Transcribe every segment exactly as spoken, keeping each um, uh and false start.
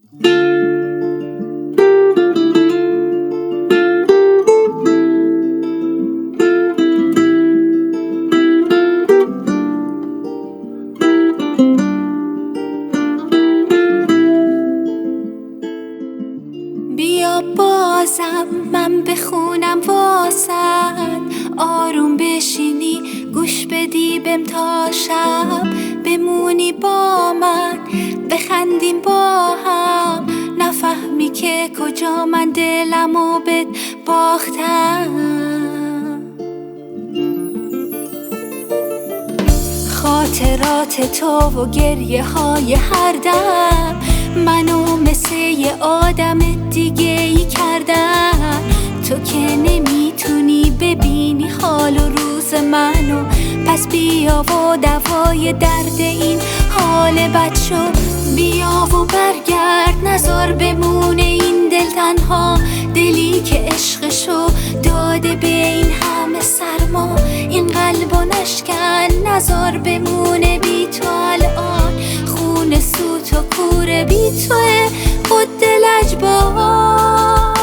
بیا بازم من بخونم واسد، آروم بشینی گوش بدی بهم تا شب، بمونی با من بخندیم با هم، نفهمی که کجا من دلمو بهت باختم. خاطرات تو و گریه های هر دم منو مثل یه آدم دیگه ای کردن. تو که نمیتونی ببینی حال و روز منو، پس بیا و دوای درد این حال بد شو. بیا و برگرد نذار بمونه این دل تنها، دلی که عشقشو داده به این همه سرما. این قلبو نشکن نذار بمونه بی تو الان، خون سوت و کوره بی توه خود دلج باز.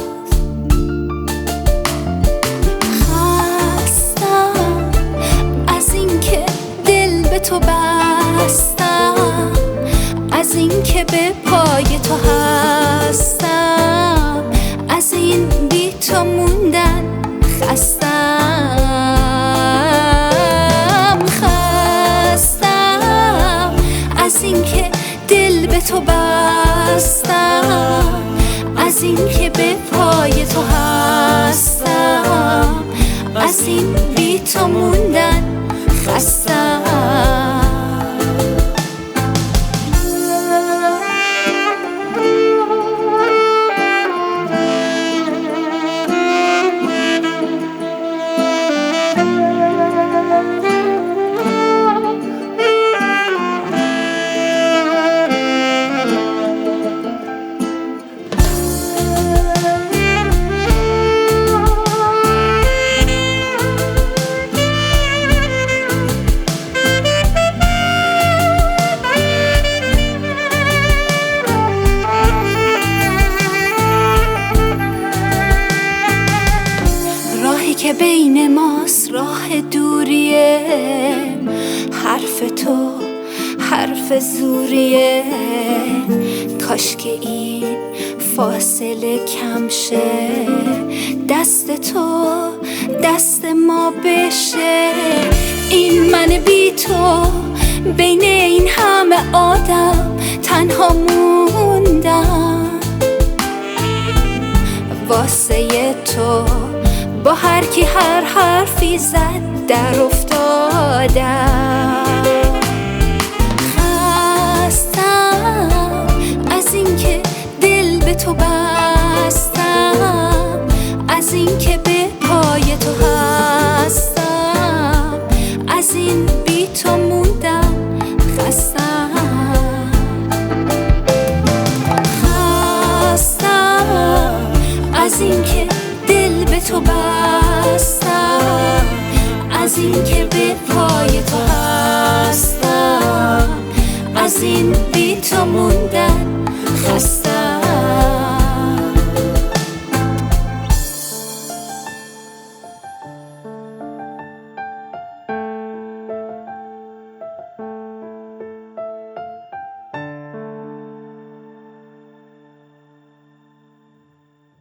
خستم از این که دل به تو بستم، از این که به پای تو هستم، از این بی تو موندن خستم. خستم از این که دل به تو بستم، از این که به پای تو هستم، از این بی تو موندن خستم. که بین ماست راه دوریه، حرف تو حرف زوریه. کاش که این فاصله کم شه، دست تو دست ما بشه. این من بی تو بین این همه آدم تنها موندم، واسه تو با هر کی هر حرفی زد در افتادم. خستم از این که دل به تو بستم، از این که به پای تو هستم، از این بی تو موندم خستم. خستم از این که دل به تو بستم، از این که به پای تو هستم، از این بی تو موندن خستم.